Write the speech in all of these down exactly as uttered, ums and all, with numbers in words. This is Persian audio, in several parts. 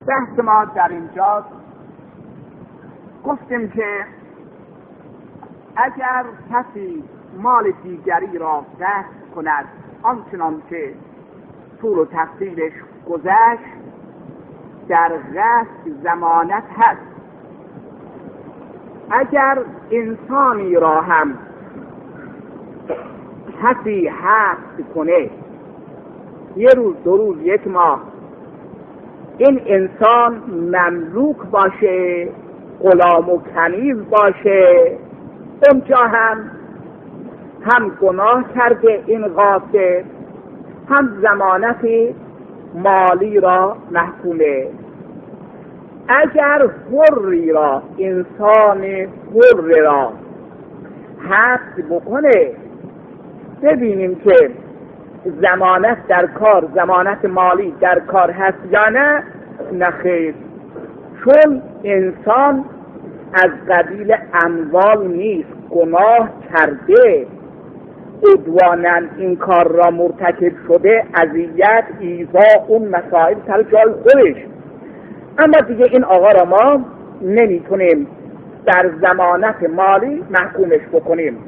بحث ما در اینجا گفتیم که اگر کسی مال دیگری را غصب کند آنچنان که طول و تفصیلش گذشت، در غصب ضمانت هست. اگر انسانی را هم کسی حبس کنه یه روز، دو روز، یک ماه، این انسان مملوک باشه، غلام و کنیز باشه، اونجا هم هم گناه کرده این غاصب، هم ضمانت مالی را محکومه. اگر حری را، انسان حر را حبس بکنه، ببینیم که ضمانت در کار، ضمانت مالی در کار هست یا نه؟ نه خیر، چون انسان از قبیل اموال نیست، گناه کرده، عدوانا این کار را مرتکب شده، اذیت، ایذا، اون مسائل سر جای خودش. اما دیگه این آقا را ما نمیتونیم در ضمانت مالی محکومش بکنیم.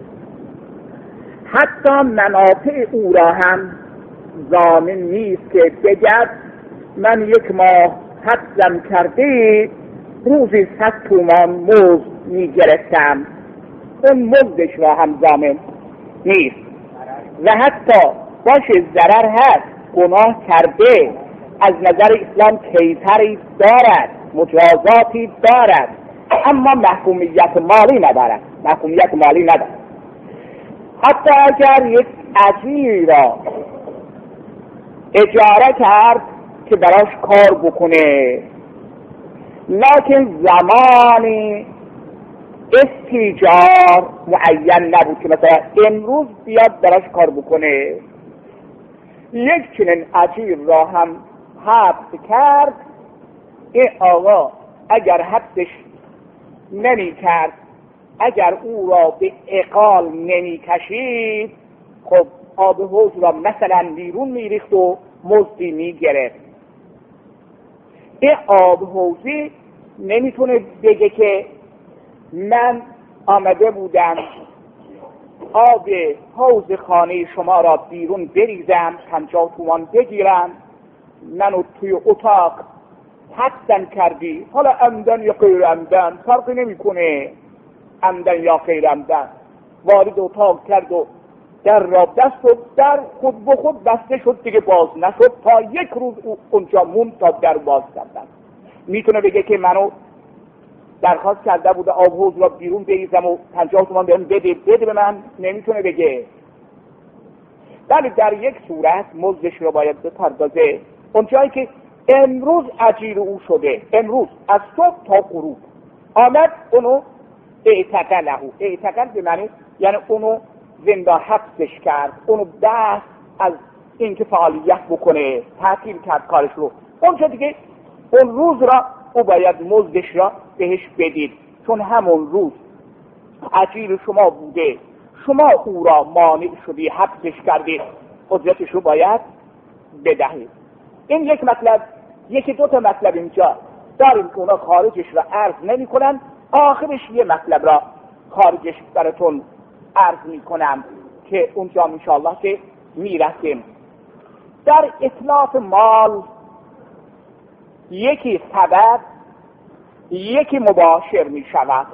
حتی منافع او را هم ضامن نیست که بگد من یک ماه حبسم کرده، روزی صد تومان مزد میگرفتم، اون مزدش را هم ضامن نیست. و حتی باشه ضرر هست، گناه کرده، از نظر اسلام کیفری دارد، مجازاتی دارد، اما محکومیت مالی ندارد، محکومیت مالی ندارد. حتی اگر یک اجیر را اجاره کرد که براش کار بکنه، لکن زمانی استیجار معین نبود که مثلا امروز بیاد براش کار بکنه، یک چنین اجیر را هم حبس کرد، این آقا اگر حبسش نمی کرد، اگر او را به اقال نمی کشید، خب آب حوض را مثلا بیرون می ریخت و مزدی می گرفت. این آب حوضی نمیتونه بگه که من آمده بودم آب حوض خانه شما را بیرون بریزم، پنجاه تومان بگیرم، منو توی اتاق حبسم کردی، حالا عمدن یا غیر عمدن فرقی نمیکنه، عمدن یا غیر عمدن، وارد اتاق کرد و در را بست و در خود به خود بسته شد، دیگه باز نشد تا یک روز اونجا موند تا در باز کردن. میتونه بگه که منو درخواست کرده بود آب حوض را بیرون بریزم و پنجاه تومان بهم بده بده به من؟ نمیتونه بگه. ولی در یک صورت مزدش رو باید بپردازه، اون جایی که امروز اجیر او شده، امروز از صبح تا غروب آمد، اونو اعتقله، اعتقل به معنی یعنی اونو زنده حبسش کرد، اونو دست از اینکه فعالیت بکنه تعطیل کرد کارش رو، اونجا دیگه اون روز را او باید مزدش را بهش بدید، چون همون روز اجیر شما بوده، شما او را مانع شدی، حبسش کردید، اجرتش رو باید بدهید. این یک مطلب. یکی دو تا مطلب اینجا داریم که اونا خارجش را عرض نمی کنن، آخرش یه مطلب را خارجش براتون عرض می کنم که اونجا انشاءالله که می رسیم. در اتلاف مال یکی سبب، یکی مباشر می شود.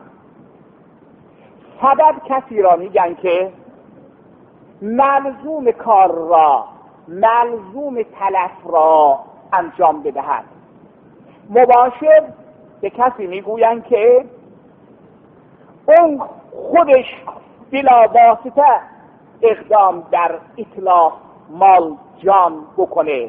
سبب کسی را میگن که ملزوم کار را، ملزوم تلف را انجام بدهد. مباشر به کسی میگوین که اون خودش بلا واسطه اقدام در اتلاف مال جان بکنه.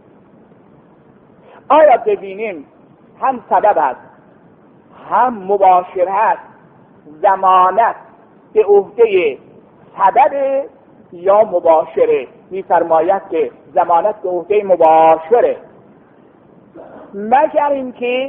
آیا ببینیم هم سبب هست هم مباشر هست، ضمانت به عهده سبب یا مباشره؟ می‌فرماید که ضمانت به عهده مباشره، مگر اینکه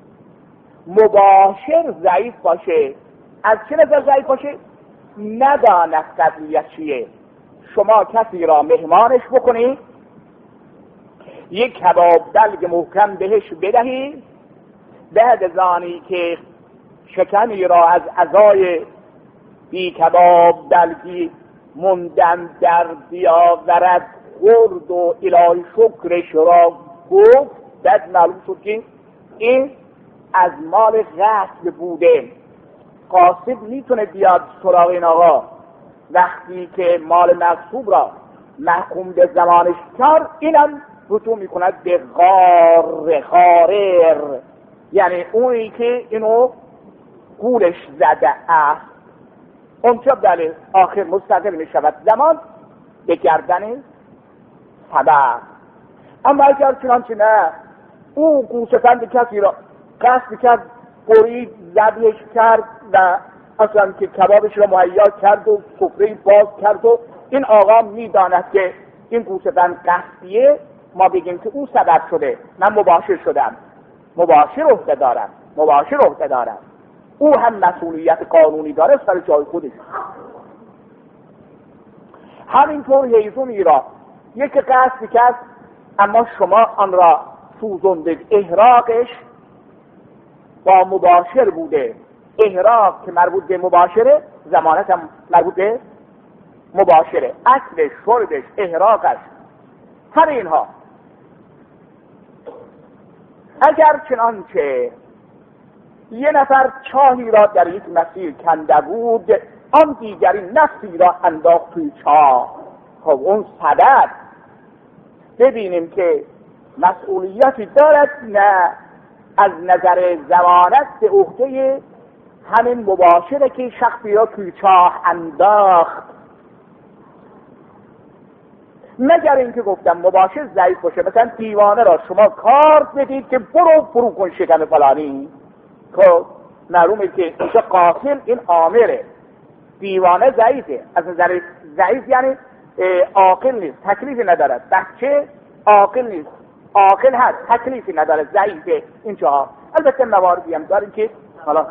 مباشر ضعیف باشه. از چه نظر ضعیف باشه؟ نداند قضیه چیه. شما کسی را مهمانش بکنی، یک کباب دلگ محکم بهش بدهی، بعد زانی که شکمی را از عزای بی کباب دلگی مندن در بیاورد خورد و الهی شکرش را گفت، بعد معلوم شد که این از مال غصب بوده. غاصب میتونه بیاد سراغ این آقا وقتی که مال مغصوب را محکوم به زمانش کرد، اینم رجوع میکند به غار غارر، یعنی اونی که اینو گولش زده است. اونجا بله آخر مستقل میشود زمان به گردن سبب. اما اگر چنانچه نه او گوسفند کسی را قصد کرد، برید ذبحش کرد و اصلا که کبابش را مهیا کرد و سفره باز کرد و این آقا میداند که این گوسفند قصدیه، ما بگیم که او سبب شده، من مباشر شدم، مباشر عهده دارم، مباشر عهده دارم. او هم مسئولیت قانونی داره سر جای خودش. همینطور حیزونی را یک قصد کرد اما شما آن را سوزندید، احراقش با مباشر بوده. احراق که مربوط به مباشره، ضمانت هم مربوط به مباشره، اکلش، شربش، احراقش، هر اینها. اگر چنانچه یه نفر چاهی را در یک مسیر کنده بود، آن دیگری نفسی را انداخت توی چاه، خب اون سبب ببینیم که مسئولیتی دارد، نه از نظر ضمانت به عهده همین مباشره که شخصی را توی چاه انداخت، مگر اینکه گفتم مباشر ضعیف باشه. مثلا دیوانه را شما کارت بدید که برو برو کن شکم فلانی، خب معلومه که اینجا قاتل این آمره، دیوانه ضعیفه. از نظر ضعیف یعنی عاقل نیست، تکلیفی ندارد. بچه عاقل نیست، عاقل هست تکلیفی نداره، ضعیفه. اینجا البته مواردی هم داریم که حالا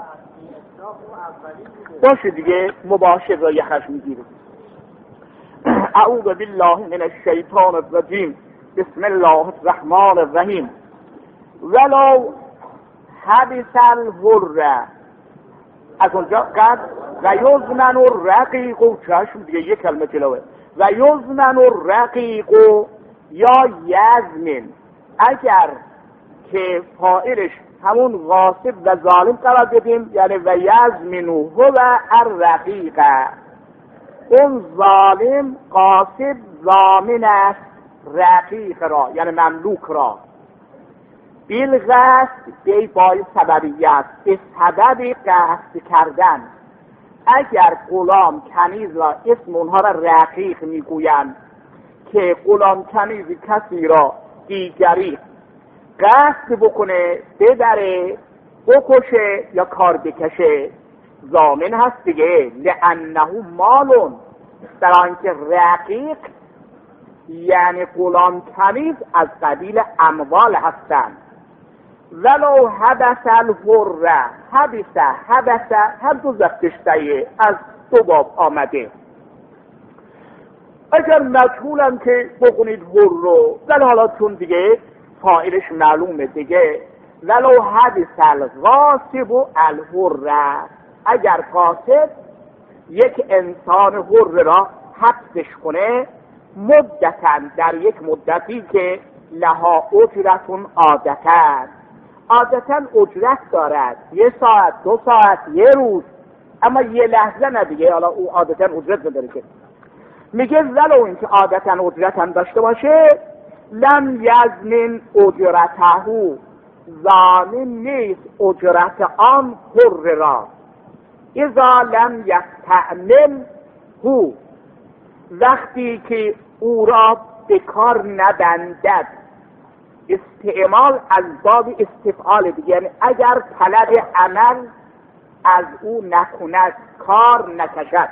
باشه دیگه مباشر را یخش میگیره. اعوذ بالله من الشیطان الرجیم، بسم الله الرحمن الرحیم. ولو حبس الحر، از اونجا قد و یزمن الرقیق و چشم دیگه یک کلمه جلوه، و یزمن الرقیق یا یزمن، اگر که فاعلش همون غاصب و ظالم قرار بدیم، یعنی و یزمنو هو الرقیق، اون ظالم غاصب ضامن است رقیق را یعنی مملوک را، بالقصد به بای سببیت، به سبب قصد کردن. اگر غلام کنیز را اسم اونها را رقیق میگویند که غلام کنیز کسی را دیگری قصد بکنه، ببره، بکشه یا کار بکشه، ضامن هست دیگه. لانه مالون، در آنکه رقیق یعنی غلام کنیز از قبیل اموال هستند. ولو حبس الحر، حبس حبس هر دو زفتشتهیه از دو باب آمده. اگر مجهولم که بخونید حر رو، ولی حالا چون دیگه فاعلش معلومه دیگه، ولو حبس الغاصب الحر، اگر غاصب یک انسان حر را حبسش کنه، مدتاً در یک مدتی که لها اجرتون عادتاً، عادتاً اجرت دارد، یه ساعت، دو ساعت، یه روز، اما یه لحظه نه دیگه، حالا او عادتاً اجرت نداره که. میگه ولو اینکه عادتاً اجرت هم داشته باشه، لم یزمن اجرته، ضامن نیست اجرت آن حر را. اذا لم یستعمل هو، وقتی که او را به کار نبندد. استعمال از باب استفعال دیگه، یعنی اگر طلب عمل از او نکند، کار نکشد.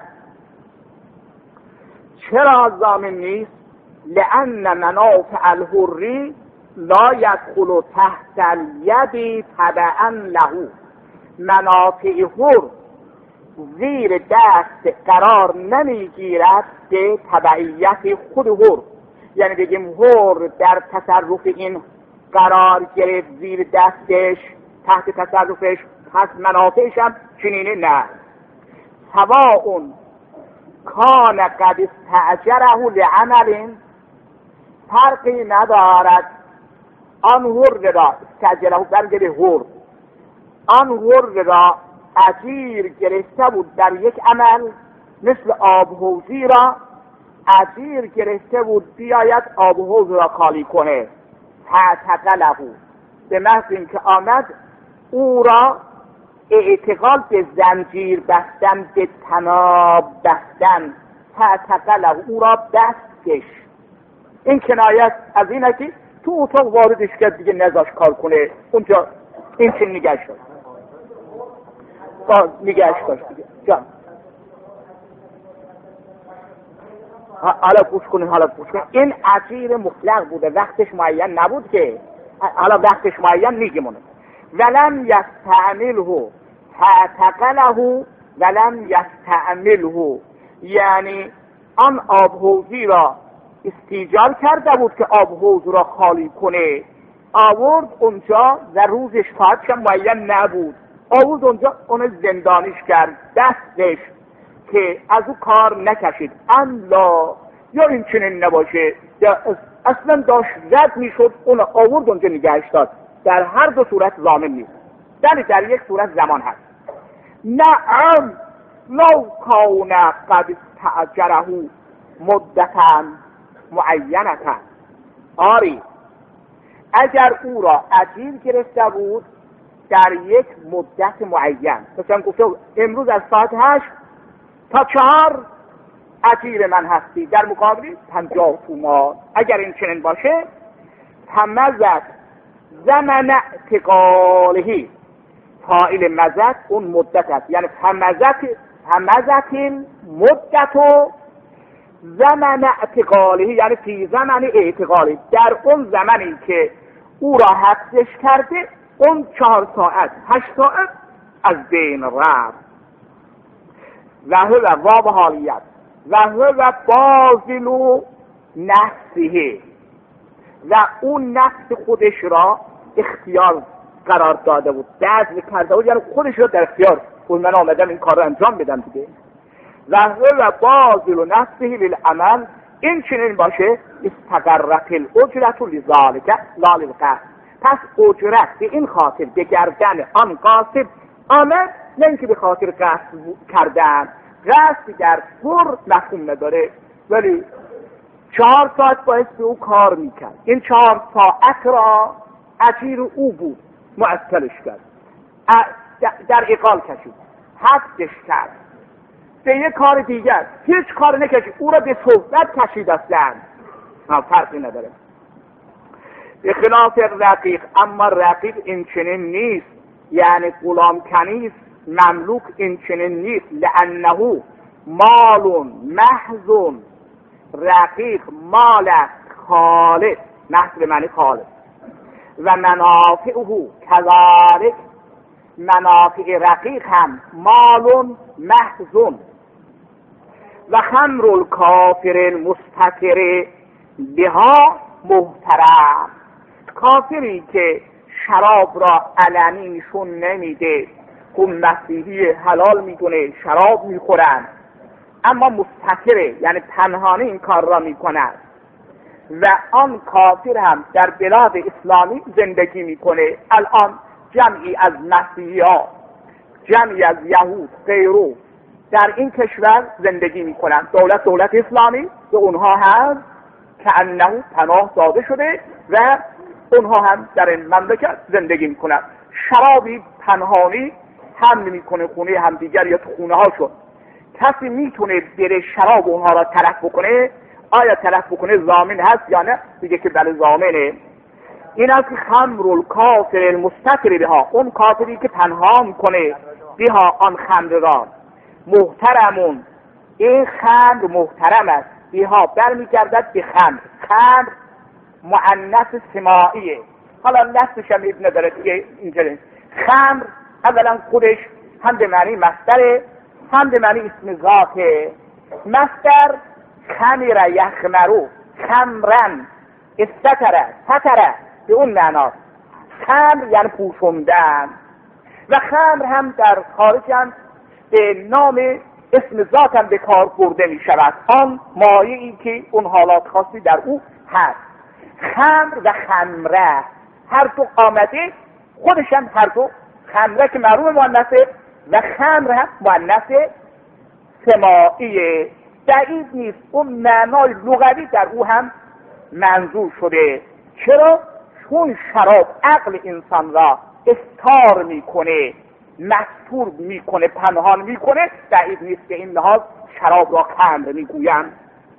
چرا ضامن نیست؟ لأن منافع الحری لا يدخل تحت الید تبعا له، منافع حر زیر دست قرار نمیگیرد به تبعیت خود حر، یعنی بگیم هور در تصرف این قرار گرفت زیر دستش تحت تصرفش، پس منافعش هم چنینه نه. سواء کان قد استأجره لعمل، فرقی ندارد آن هر را استأجره برگره هر آن هر را اجیر گرفته بود در یک عمل، مثل آب حوضی را اجیر گرفته بود بیاید آب حوض را خالی کنه، فاعتقله، به محض اینکه آمد او را اعتقال به زنجیر بستن، به طناب بستن، فاعتقله، او را بستش. این کنایت از اینه که تو اتاق واردش کرد دیگه نذاش کار کنه اونجا، این چه نگهش داشت با نگهش داشت دیگه. جان حالا گوش کنیم حالا گوش کنیم این اجیر مطلق بوده، وقتش معین نبود که، حالا وقتش معین میگیمونه. ولم یستعمله فاعتقله ولم یستعمله، یعنی آن آب حوضی را استیجار کرده بود که آب حوض را خالی کنه، آورد اونجا و روزش ساعتش معین نبود، آورد اونجا اون زندانیش کرد دستش که از او کار نکشید. الا یا این چنین نباشه یا اصلا داشت رد میشد اون آورد اونجا نگهش داد، در هر دو صورت ضامن نیست، در در یک صورت زمان هست. نعم لو کان قد استأجره مدتا معینتا، آری اگر او را اجیر گرفته بود در یک مدت معین، مثلا گفته امروز از ساعت هشت تا چهار اجیر من هستی، در مقابل پنجاه تومان، اگر این چنین باشه فمزد زمن اعتقالهی، فاعل مزد اون مدت است، یعنی فمزد فمزد مدت و زمن اعتقالهی، یعنی فی زمن اعتقالی، در اون زمانی که او را حبسش کرده اون چهار ساعت هشت ساعت از بین رفت. و هو واب حالیت و هو بازل نفسه، و اون نفس خودش را اختیار قرار داده بود، جذب کرده بود، یعنی خودش را در اختیار بود، من آمدم این کار را انجام بدم دیگه. و هو بازل نفسه للعمل، این چنین باشه استقرت الاجرت لذالک لا للقصد، پس اجرت به این خاطر به گردن آن قاصد آمد، نه اینکه به خاطر قصد کردن. قصد در پر مفهوم نداره، ولی چهار ساعت باعث به او کار میکرد، این چهار ساعت را اجیر او بود، معطلش کرد، در اقال کشید، حبسش کرد به یک کار دیگر، هیچ کار نکشید، او را به صحبت کشید اصلا، فرقی نداره. به خلاف رقیق، اما رقیق این چنین نیست، یعنی غلام کنیز مملوک این چنین نیست، لانه مال محض، رقیق مال خالص، محض معنی خالص، و منافعه کذالک، منافع رقیق هم مال محض. و خمر الکافر المستتر بها محترم، کافری که شراب را علنی نشون نمیده، خب مسیحی حلال میدونه شراب میخورن، اما مستتره یعنی پنهانه این کار را میکند، و آن کافر هم در بلاد اسلامی زندگی میکنه. الان جمعی از مسیحی ها، جمعی از یهود غیرو در این کشور زندگی میکنن، دولت دولت اسلامی به اونها هم که انه پناه داده شده و اونها هم در این مملکت زندگی میکنن. شرابی پنهانی هم میکنه خونه هم دیگر یا تو خونه هاشون. کسی میتونه بره شراب اونها را تلف بکنه؟ آیا تلف بکنه ضامن هست یا نه؟ دیگه که بله ضامنه. این است که خمر الکافر المستتر بها، اون کافری که پنهان کنه بها آن خمر را، محترمون، این خمر محترم است، بها برمیگردد به خمر، خمر مؤنث سماعیه، حالا نفسش هم ابن نداره دیگه. اینجوری خمر اولا خودش هم به معنی مصدره هم به معنی اسم ذاته. مصدر خمر یخمرو، خمرن استتره ستره به اون معنا. خمر یعنی پوشوندن و خمر هم در خارج هم به نام اسم ذات هم به کار برده می شود، آن مایعی که اون حالات خاصی در او هست. خمر و خمره هر دو آمده، خودش هم هر دو، خمره که معلوم مؤنثه و خمر هم مؤنث سماعیه. بعید نیست اون معنای لغوی در او هم منظور شده. چرا؟ چون شراب عقل انسان را استار میکنه، مستور میکنه، پنهان میکنه. بعید نیست که این لحاظ شراب را خمر میگویند.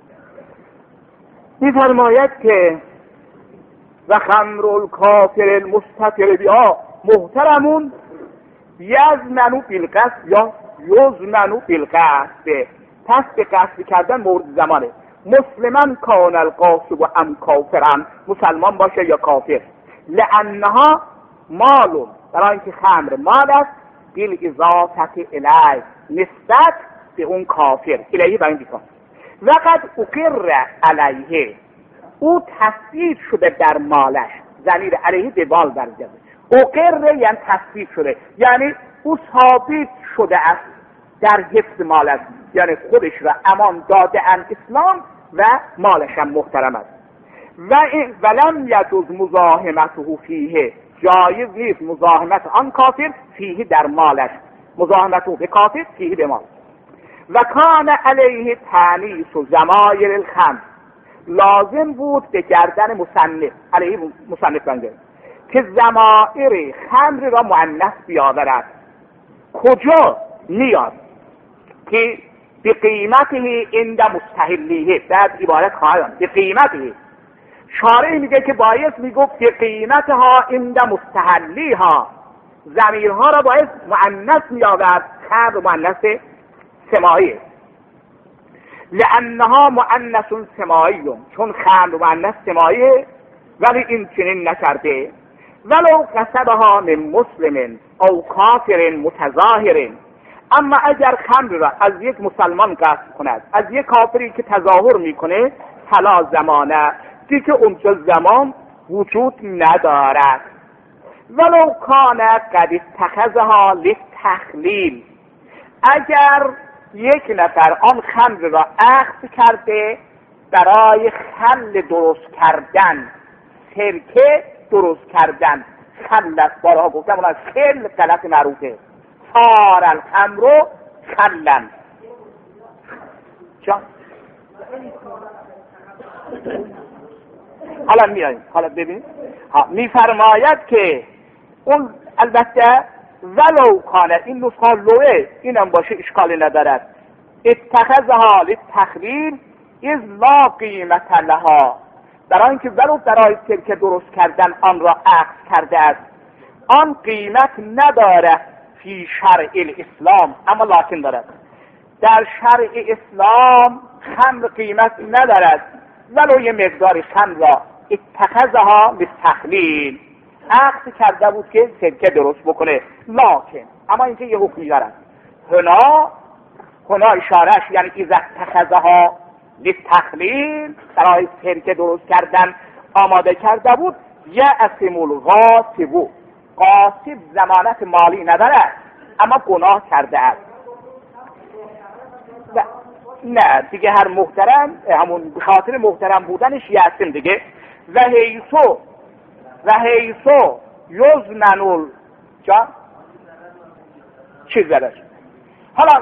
میفرماید که و خمر الکافر المستتر بها محترمون یزمنو بالقصد یا یزمنو بالقصد. پس به قصد کردن مورد زمانه. مسلمان کان القاصب و ام کافرن، مسلمان باشه یا کافر. لانها مالون، برای اینکه خمر مال است، بالاضافه الیه، نسبت به اون کافر الیه بیان بیکن. وقد اقر علیه، او تصدیق شده در مالش. ضمیر علیه به بال برگرده. اقر یعنی تصدیق شده، یعنی او ثابت شده است در حفظ مالش، یعنی خودش را امان داده ان اسلام و مالش هم محترم است. و ولم یجوز مزاحمته فیه، جایز نیست مزاحمت آن کافر فیه در مالش، مزاحمته به کافر فیه به مال. و کان علیه تانیث و ضمایر الخمر، لازم بود به گردن مصنف، علیه مصنف بنده، که ضمایر خمر را مؤنث بیاورد. کجا میاد؟ که به قیمته عند مستحلیه، در عبارت خواهدان به قیمته. شارع میگه که باید میگفت به قیمتها عند مستحلیها، ضمیرها را باید مؤنث میآورد. خمر مؤنث سماعی، لانها مؤنث سماعی، چون خمر مؤنث سماعی. ولی این چنین نکرده. ولو قصدها من مسلم او کافر متظاهر، اما اگر خمر را از یک مسلمان قصد کند، از یک کافری که تظاهر میکنه، فلا زمانه، دیگه اونجا زمان وجود ندارد. ولو کان قد اتخذها للتخلیل، اگر یک نفر آن خمر را اخذ کرده برای خل درست کردن، سرکه درست کردن، خل است، بارها گفتم اون از خل غلط معروفه. صار الخمر خلا. جان حالا میاییم، حالا ببین میفرماید که اون البته ولو کانه، این نسخه لوه اینم باشه اشکالی ندارد. اتخذها للتخلیل اذ لا قیمت لها، برای اینکه ولو برای سرکه درست کردن آن را اخذ کرده است، آن قیمت نداره فی شرع الاسلام، اما لکن دارد در شرع اسلام خمر قیمت ندارد. ولو یه مقدار خمر را اتخذها للتخلیل، اخذ کرده بود که سرکه درست بکنه، لکن اما اینکه یه حکمی دارد. هنا هنا اشارهش یعنی اذا اتخذها للتخلیل، برای سرکه درست کردن آماده کرده بود. یأثم الغاصب، غاصب ضمانت مالی ندارد اما گناه کرده است. و نه دیگه هر محترم، همون خاطر محترم بودنش یأثم دیگه. و حیثو و حیثو یزمنول جا چیز درش. حالا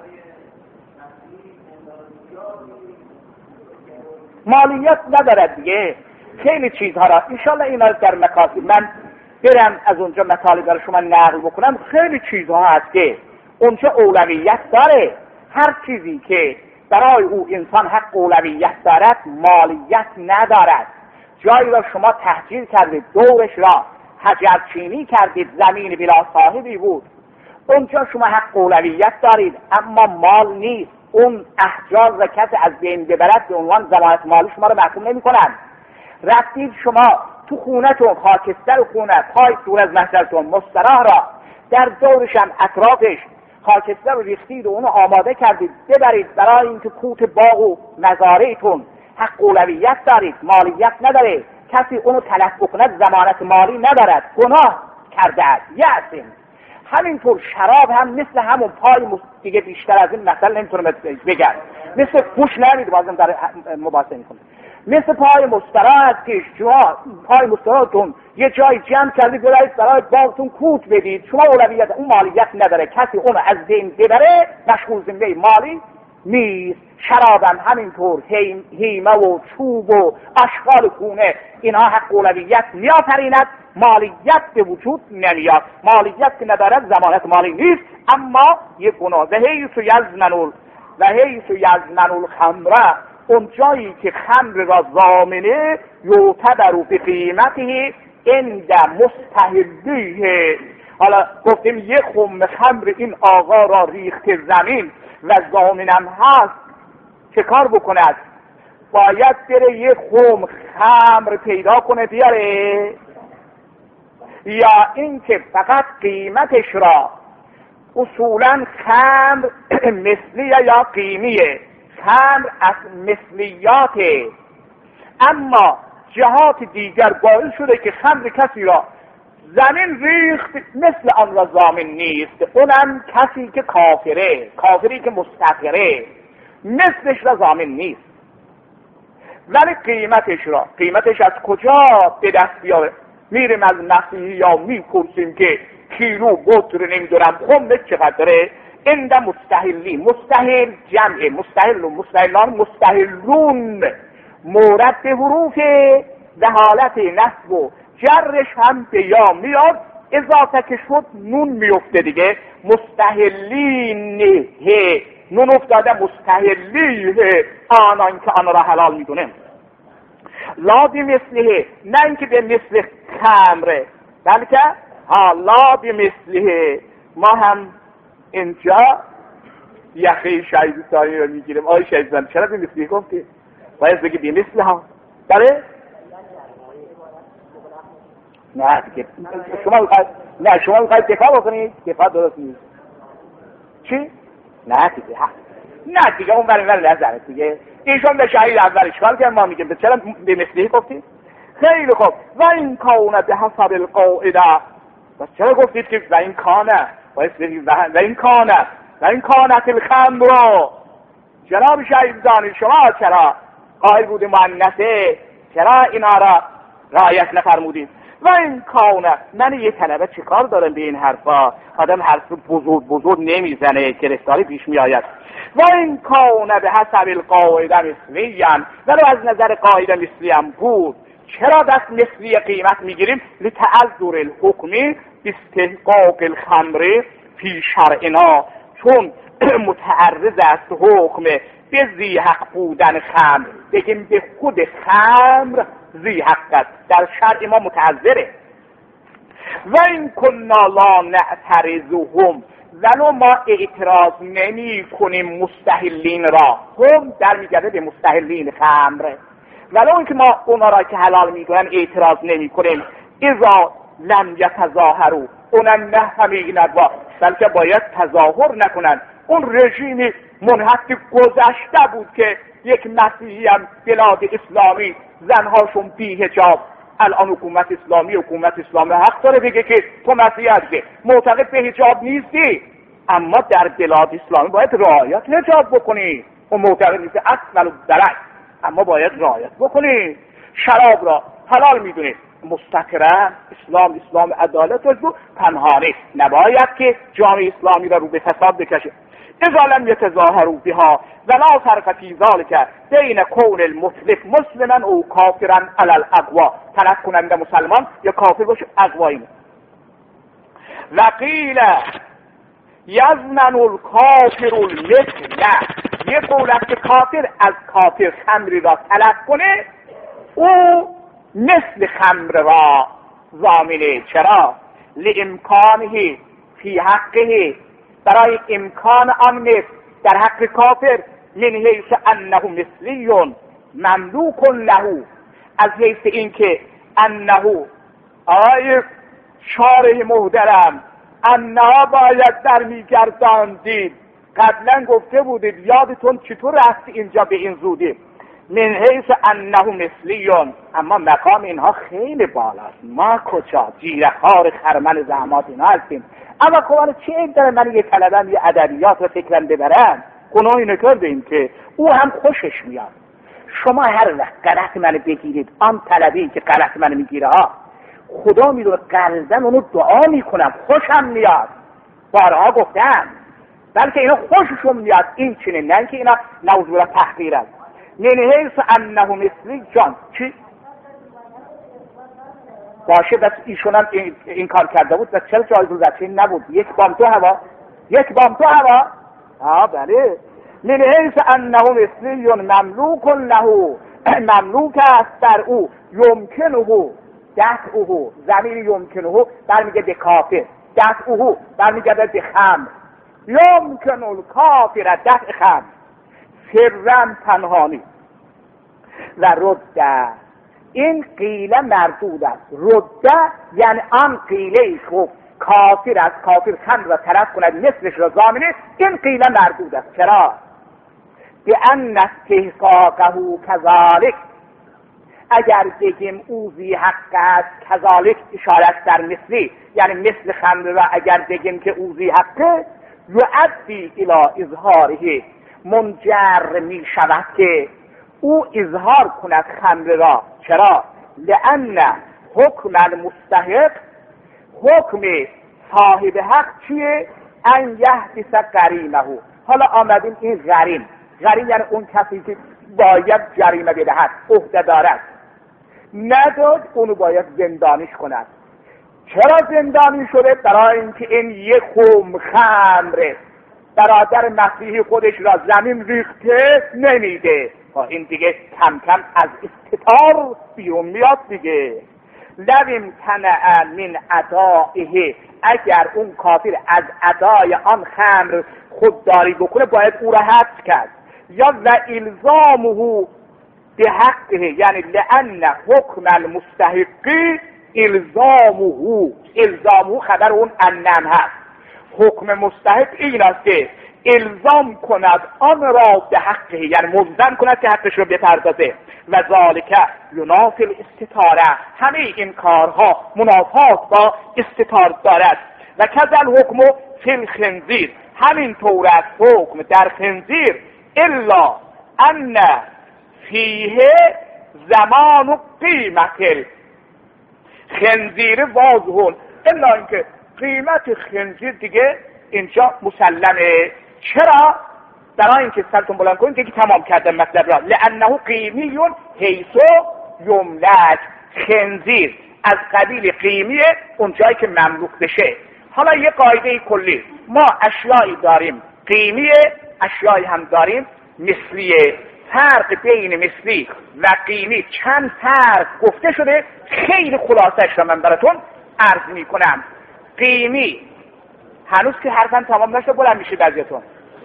مالیات ندارد دیگه، خیلی چیزها را انشالله اینا در مکاتب من برم از اونجا مطالب برای شما نقل بکنم. خیلی چیزها هست که اونجا اولویت داره. هر چیزی که برای او انسان حق اولویت دارد مالیت ندارد. جایی را شما تحجیر کردید، دورش را حجرچینی کردید، زمین بلا صاحبی بود، اونجا شما حق اولویت دارید اما مال نیست. اون احجار رکت از بین ببرد به عنوان ضمانت مالی شما رو محکوم نمی کنن. رفتید شما تو خونه‌تون، خاکستر خونه، پای دور از محضرتون، مستراح را در دورش هم اطرافش خاکستر رو ریختید و اونو آماده کردید ببرید برای اینکه کوت باغ و مزارعتون حق اولویت دارید، مالیت نداره، کسی اونو تلف بکند ضمانت مالی ندارد، گناه کرده است، یعصم. همینطور شراب هم مثل همون پای مست... دیگه بیشتر از این مثلا نمیتونم بگم، مثل گوش نمید بازم در مباحثه میکنه، مثل پای مسترا است که شما پای مستراتون یه جای جمع کردید برایید برای باغتون کوت بدید، شما اولویت اون مالیت نداره، کسی اونو از بین ببره مشغول زنده مالی نیست. شرابم همینطور، هیمه و چوب و اشغال خونه اینها حق اولویت میآفریند، مالیت به وجود نمیاد، مالیت که ندارد ضمانت مالی نیست. اما یک گناه و حیث یزمن و حیث یزمن الخمره، اون جایی که خمر را ضامنه، یعتبر به قیمته عند مستحلیه. حالا گفتیم یک خم خمر این آقا را ریخت زمین و ضامنم هست، چه کار بکند؟ باید بره یک خم خمر پیدا کنه بیاره، یا اینکه فقط قیمتش را، اصولا خمر مثلیه یا قیمیه، خمر از مثلیاته، اما جهات دیگر باعث شده که خمر کسی را زمین ریخت مثل آن را ضامن نیست، اونم کسی که کافره، کافری که مستقره مثلش را ضامن نیست. ولی قیمتش را، قیمتش از کجا به دست بیاره؟ میریم از مسیحی یا میپرسیم که کیلو بطر نمیدونم خمه چقدره، اند مستحلی، مستحل جمع مستحل و مستحلان، مستحلون مورد به حروف به حالت نصب و جرش هم به یا میاد، اضافه که شد نون میفته دیگه، مستحلین هه، نون افتاده مستحلیه، آنان که آن را حلال میدونه. لا بی مثله، نه اینکه به مثل خمره، بلکه ها لا بی مثله. ما هم اینجا یخی شهید سایی رو میگیریم. آی شهید زن چرا بی مثله گفتی؟ باید بگی بی مثله ها داره؟ نه دیگه شما میخواید، نه شما میخواید دفاع بکنید، دفاع درست نیست. چی؟ نه دیگه ها نه دیگه اون برای من نظره دیگه. ایشون به شهید اول اشکال کرد، ما میگیم چرا به مثله گفتی؟ خیلی خوب. و این کانه به حسب القاعده، بس چرا گفتید که و این کانه باید بگید و این کانه و این کانه الخمر رو؟ جناب شهیدان شما چرا قائل بود مؤنثه، چرا اینا را رعایت نفرمودید؟ و این کانه، من یه طلبه چه کار دارم به این حرفا؟ آدم حرف بزرگ بزرگ نمیزنه، گرفتاری پیش می آید. و این کانه به حسب القاعده مثلیان، ولو از نظر قاعده مثلی هم بود، چرا دست مثلی قیمت میگیریم؟ لتعذر الحکمی استحقاق الخمر فی شرعنا، چون متعرض است حکم به ذی حق بودن خمر، بگیم به خود خمر ذی حق است، در شرع ما متعذره. و این کنا لا نعترضهم، ولو ما اعتراض نمی کنیم مستحلین را، هم در میگرده به مستحلین خمر، ولو اینکه ما اونا را که حلال میکنن اعتراض نمی کنیم، اذا لم یتظاهروا، اونم نه همه ندوا، بلکه باید تظاهر نکنن. اون رژیم منحط گذشته بود که یک مسیحی هم بلاد اسلامی زنهاشون بی حجاب، الان حکومت اسلامی حکومت اسلامی حق داره بگه که تو مسیحی هستی، معتقد به حجاب نیستی، اما در بلاد اسلامی باید رعایت حجاب بکنی. اون معتقد نیستی اصلا درک، اما باید رعایت بکنی. شراب را حلال میدونی، مستقرا اسلام اسلام عدالت و پنهانی، نباید که جامعه اسلامی را رو به فساد بکشه. اذا لم یتظاهروا بها ولا فرق فی ذلک بین کون المسلم مسلما او کافرا علی الاقوا، ترک کننده مسلمان یا کافر باشه اقوایی. و قیل یضمن الکافر المثل، یه قول است که کافر از کافر خمری را طلب کنه، او مثل خمر را ضامنه. چرا؟ لامکانه فی حقه، برای امکان آن مثل در حق کافر، من حیث انه مثلیون مملوک له، از حیث اینکه انه، آی شارح محترم، انها باید در میگرداندید. قبلا گفته بودید، یادتون چطور رفت اینجا به این زودی؟ من حیث انه مثلیون، اما مقام اینها خیلی بالاست. ما کجا جیره‌خوار خرمن زحمات اینها هستیم. اما خب چه این داره من یه طلبم یه ادبیات رو فکرم ببرم؟ گناهی نکردیم که او هم خوشش میاد. شما هر وقت غلط منو بگیرید، آن طلبی که غلط منو میگیره ها، خدا میدونه قلبم اونو دعا میکنم، خوشم میاد. بارها گفتم بلکه اینا خوششون میاد این چنین، نه اینکه اینا نعوذ بالله تحقیر است. من حیث انه مثلی جان چی؟ باشه بس ایشون هم این, این کار کرده بود و چل جایزه زدچه نبود، یک بام تو هوا، یک بام تو هوا. ها بله. من حیث انه مثلی مملوک له، مملوک است در او، یمکنه دفعه، ضمیر یمکنه برمیگه به کافر، دفعه برمیگه به خمر، یمکن الکافر دفع خمر سرن تنهانی و رده. این قیله مردود است. رده یعنی آن قیله ای که کافر از کافر خمر را طلب کند مثلش را ضامنه، این قیله مردود است. چرا؟ به ان استحقاقه کذالک، اگر بگیم او ذی حق است، کذالک اشارت در مثلی، یعنی مثل خمر را اگر بگیم که او ذی حقه، یؤدی الی اظهاره، منجر می شود که او اظهار کند خمر را. چرا؟ لأن حکم المستحق، حکم صاحب حق چیه؟ ان یحدث غریمه. حالا آمدیم این غریم، غریم یعنی اون کسی که باید جریمه بدهد، عهده دارد، نداد اونو باید زندانیش کند. چرا زندانی شده؟ برای اینکه این یک خم خمره برادر مسیحی خودش را زمین ریخته نمیده. این دیگه کم کم از استتار بیرون میاد دیگه. لویم تنع من ادائه، اگر اون کافر از ادای آن خمر خودداری بکنه باید او را حبس کرد. یا و الزامه به حقه، یعنی لأن حکم المستحقی الزامه، الزامه خبر اون انم هست. حکم مستحق این است که الزام کند آن را به حقه، یعنی ملزم کند که حقش رو بپردازه. و ذالک ینافی الاستطاره، همه این کارها منافات با استطار دارد. و کذل حکم فی الخنزیر، همین طور است حکم در خنزیر، الا ان فیه زمان و قیمت خنزیر واضحون، الا اینکه قیمت خنزیر دیگه اینجا مسلمه. چرا؟ برای اینکه سرتون بلند کنید که تمام کردم مطلب را. لانه قیمیون حیثو یملک، خنزیر از قبیل قیمیه اون جایی که مملوک بشه. حالا یه قاعده کلی، ما اشیایی داریم قیمیه، اشیایی هم داریم مثلیه. فرق بین مثلی و قیمی چند فرق گفته شده، خیلی خلاصش را من براتون عرض می کنم. قیمی هنوز که حرفم تمام نشده بلند میشه بعضیتون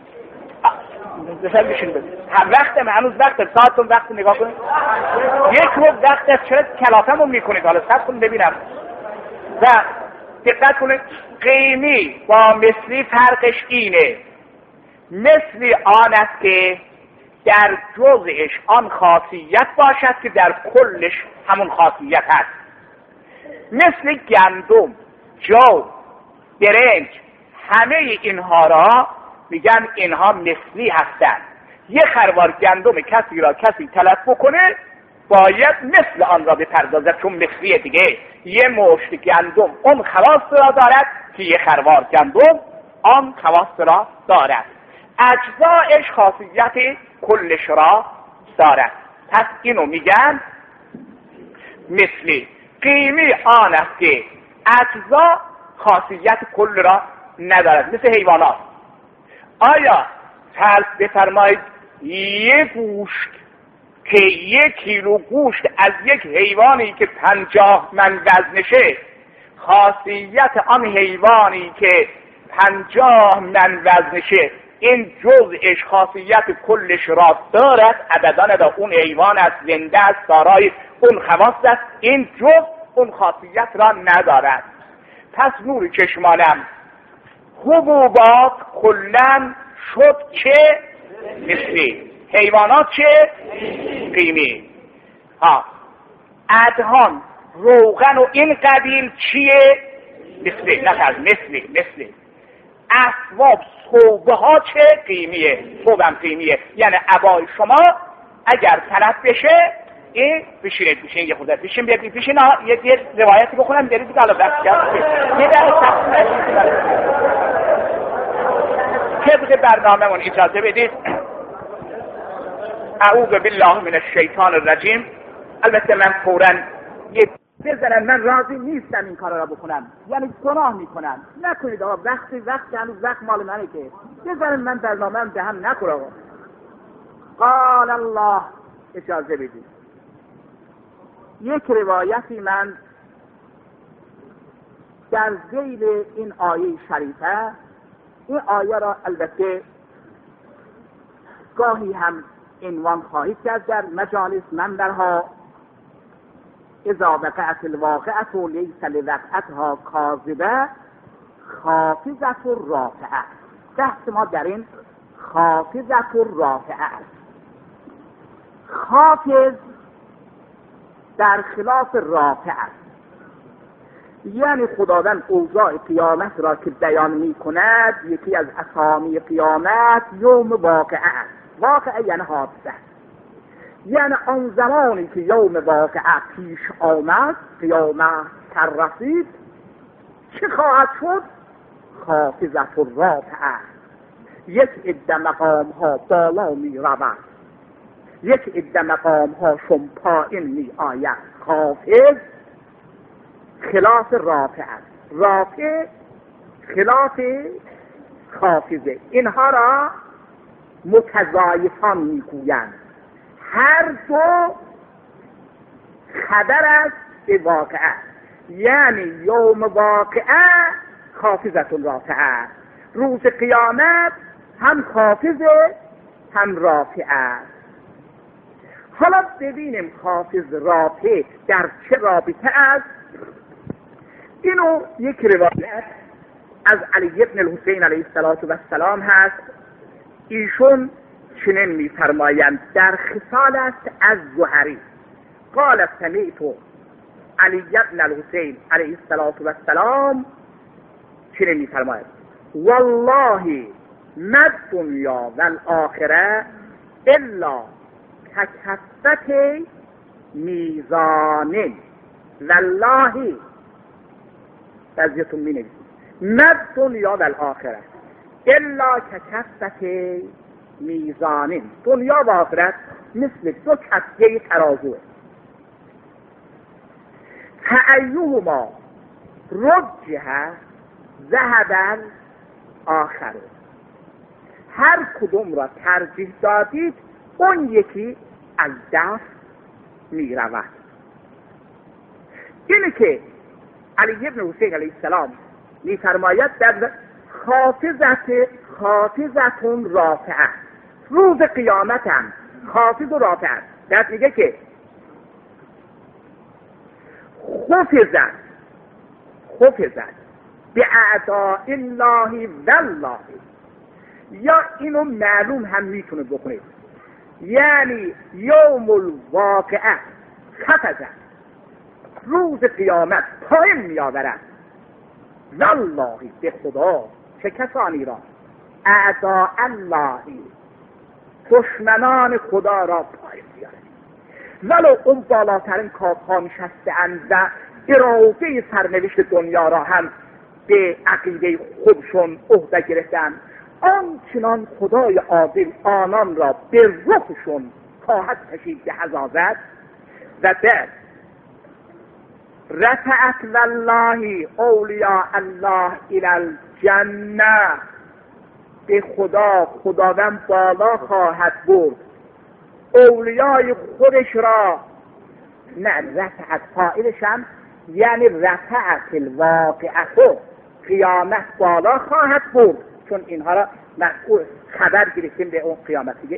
بسر بشین بزید وقت من هنوز وقت ساعتون وقت نگاه کنید یک رو وقت از چرا کلافمون میکنید. حالا سب کنید ببینم و دقت کنید. قیمی با مثلی فرقش اینه، مثلی آن است که در جزءش آن خاصیت باشد که در کلش همون خاصیت هست. مثل گندم، جو، برنج، همه اینها را میگن اینها مثلی هستند. یه خروار گندم کسی را کسی تلف بکنه باید مثل آن را بپردازد چون مثلیه دیگه. یه مشت گندم اون خواص را دارد که یه خروار گندم آن خواص را دارد. اجزایش خاصیت کلش را دارد. پس اینو میگن مثلی. قیمی آن است که اجزا خاصیت کل را ندارد، مثل حیوانات. آیا فرض بفرمایید یک گوشت که یک کیلو گوشت از یک حیوانی که پنجاه من وزنشه، خاصیت آن حیوانی که پنجاه من وزنشه این جزءش خاصیت کلش را دارد، ابدا ندارد. اون حیوان است، زنده است، دارای اون خواص است، این جزء اون خاصیت را ندارد. پس نور چشمانم حبوبات کلن شد چه مثلی، حیوانات چه قیمی. ها ادهان روغن و این قبیل چیه؟ مثلی، نه از مثلی مثلی. اسواب صوبه ها چه قیمیه؟ صوبم قیمیه، یعنی عبای شما اگر طلب بشه این بشینید بشین یه خودت بشین بیاد بشین یه یه روایتی بخونم برید دیگه الان بس کرد یه دقیقه طبق برنامه‌مون اجازه بدید. اعوذ بالله من الشیطان الرجیم. البته من فوراً یه بزنن من راضی نیستم این کارا را بکنم، یعنی گناه میکنم. نکنید آقا، وقتی وقتی هنوز وقت مال منه که بزنن من برنامه‌ام به هم نخور. آقا قال الله، اجازه بدید یک روایتی من در ذیل این آیه شریفه، این آیه را البته گاهی هم عنوان خواهید کرد در مجالس منبرها، اذا وقعت الواقعة لیس لوقعتها کاذبه خافضة رافعه. بحث ما در این خافضة رافعه است. خافض در خلاف رافع است، یعنی خداوند اوضاع قیامت را که بیان می کند، یکی از اسامی قیامت یوم واقعه است. واقعه یعنی حادثه، یعنی آن زمانی که یوم واقعه پیش آمد، قیامت سر رسید، چه خواهد شد؟ خافضة الرافعه. یک عده مقام ها بالا می رود، یک عده مقام ها شم پایین می آید. خافض خلاف رافع است، رافع خلاف خافضه. اینها را متضایفان می گویند. هر دو خبر است به واقعه، یعنی یوم واقعه خافضة رافعه، روز قیامت هم خافضه هم رافعه است. حالا ببینیم خافض رافع در چه رابطه است. اینو یک روایت از علی ابن الحسین علیه السلام هست. ایشون چنین می‌فرمایند در خصال است از زهری قال سمعت علی ابن الحسین علیه السلام چنین می‌فرماید والله ما الدنیا والآخره الا ککفت میزان. والله بعضیتون می نویسید ما الدنیا والآخره الا ککفت میزان. دنیا و آخرت مثل دو کفه ترازوه. فایهما رجح ذهب آخره. هر کدوم را ترجیح دادید اون یکی از دست می رود. اینه که علی ابن حسین علیه السلام می فرماید در خافضت خافضتون رافعه، روز قیامت هم خافض و رافعه. در میگه که خفضت خفضت به اعداء الله والله، یا اینو معلوم هم میتونه بکنید، یعنی یوم الواقعه خفضت، روز قیامت پایین میآورد. والله به خدا، چه کسانی را؟ اعداء الله، دشمنان خدا را پایین میآورد. ولو اون بالاترین کافها نشسته‌اند و اراده سرنوشت دنیا را هم به عقیده خودشون عهده گرفتند، آنچنان خدای عادل آنان را به رخشون خواهد کشید به حضاضت. و بعد رفعت والله اولیاء الله الى الجنه، به خدا خداوند بالا خواهد برد اولیای خودش را. نه رفعت فاعلشم یعنی رفعت الواقعه، قیامت بالا خواهد برد، چون اینها را مسئول خبر گرفتیم به اون قیامت دیگه.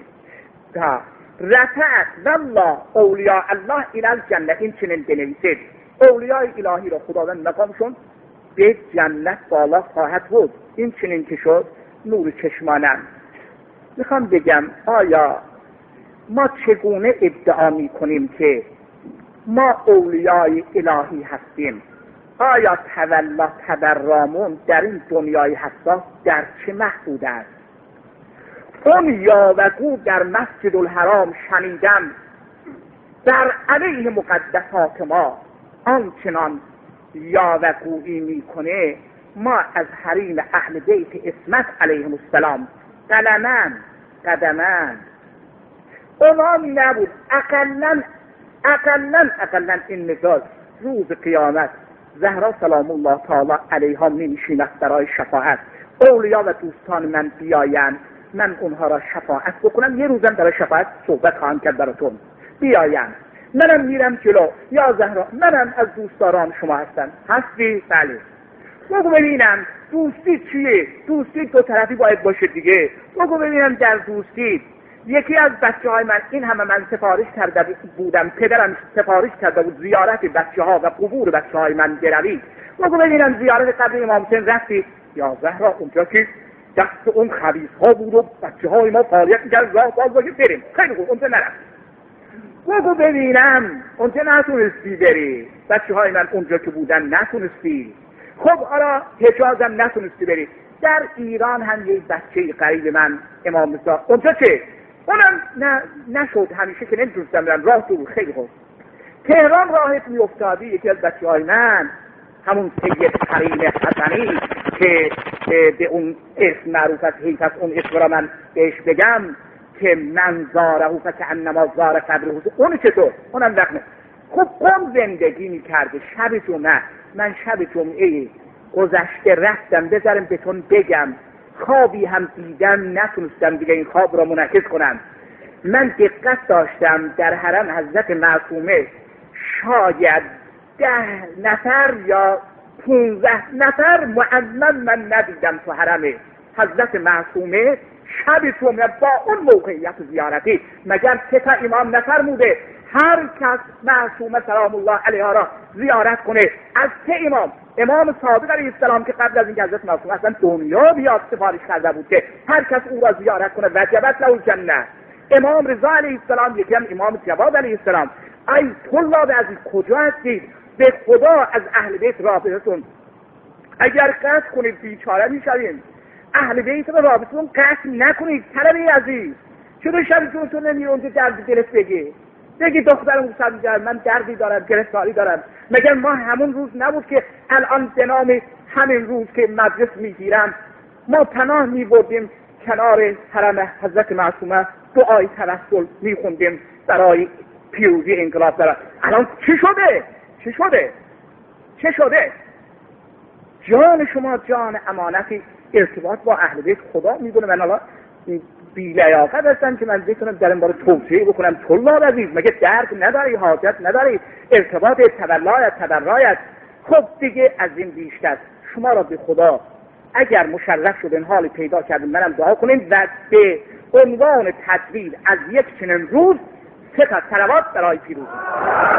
رفعت والله اولیاء الله الى الجنه، این چنین بنویسید اولیای الهی را خداوند مقامشون به جنت بالا خواهد بود. این چنین که شد نور چشمانم. میخوام بگم آیا ما چگونه ادعا می کنیم که ما اولیای الهی هستیم؟ آیا تولا تبرامون در این دنیای حساس در چه محدود است؟ اون یاوگو در مسجد الحرام شنیدم در علیه مقدسات ما آنچنان یاوگویی میکنه ما از حریم اهل بیت عصمت علیهم السلام قدمن قدمن اونا نبود. اقلن اقلن اقلن این نزاع روز قیامت زهرا سلام الله تعالی علیها می نشیند برای شفاعت. اولیا و دوستان من بیاین، من اونها را شفاعت بکنم. یه روزم برای شفاعت صحبت خواهم کرد براتون. بیاین، منم میرم جلو. یا زهرا، منم از دوستداران شما هستم. هستی؟ بله. بگو ببینم دوستی چیه؟ دوستی دو طرفی باید باشه دیگه. بگو ببینم در دوستی یکی از بچه های من، این همه من سفارش کرده بودم، پدرم سفارش کرده بود زیارت بچه ها و قبور بچه های من بروید. بگو ببینم زیارت قبر امام حسین رفتی؟ یا زهرا اونجا که دست اون خبیث ها بود و بچه های ما فعالیت میکرد راه باز باشه بریم. خیلی خوب، اونجا نرفت. بگو ببینم اونجا نتونستی بری، بچه های من اونجا که بودن نتونستی. خب آره حجازم نتونستی بری. در ایران هم یه بچه قریب من امام رضا اونجا چه؟ اونم نه نشد، همیشه که نمیتونستم برم، راه دور. خیلی خوب. تهران راهت میافتادی. یکی از بچه های من همون سید کریم حسنی که به اون اسم معروف است، حیث است اون اسم را من بهش بگم که من زاره فکأنما زار قبر حسین، اون چطور؟ اونم رقمه. خب قم زندگی میکرده شب جمعه. من شب جمعه گذشته رفتم بذارم بهتون بگم، خوابی هم دیدم نتونستم دیگه این خواب را منعکس کنم. من دقت داشتم در حرم حضرت معصومه شاید ده نفر یا پونزده نفر معمم من ندیدم تو حرم حضرت معصومه شب جمعه با اون موقعیت زیارتی. مگر سه تا امام نفرموده هر کس معصومه سلام الله علیها را زیارت کنه؟ از سه امام، امام صادق علیه السلام که قبل از اینکه حضرت معصومه اصلا دنیا بیاد سفارش کرده بود که هر کس او را زیارت کنه وجبت له الجنه. امام رضا علیه السلام، یکی هم امام جواد علیه السلام. ای طلاب عزیز کجا هستید؟ به خدا از اهل بیت رابطتون اگر قطع کنید بیچاره میشوید. اهل بیت را رابطتون قطع نکنید. طلبه عزیز چرا شبتون تو نمی اونجا درد دلت بگی بگی دخترم سبز جرم من دردی دارم، گرفتاری دارم. مگر ما همون روز نبود که الان به نام همین روز که مجلس میگیرم ما پناه میبردیم کنار حرم حضرت معصومه دعای توسل میخوندیم برای پیروزی انقلاب دارم. الان چی شده؟ چی شده؟ چه شده؟ جان شما جان امانتی، ارتباط با اهل بیت خدا میدونه. من الان بی لیاقت هستم که من بتونم در این باره توصیه بکنم. طلاب عزیز مگه درد نداری؟ حاجت نداری؟ ارتباط تبلایت تبرایت. خب دیگه از این بیشتر شما را به خدا اگر مشرف شدن حال پیدا کردن منم دعا کنین و به عنوان تدبیر از یک چنین روز سه تا صلوات برای پیروزی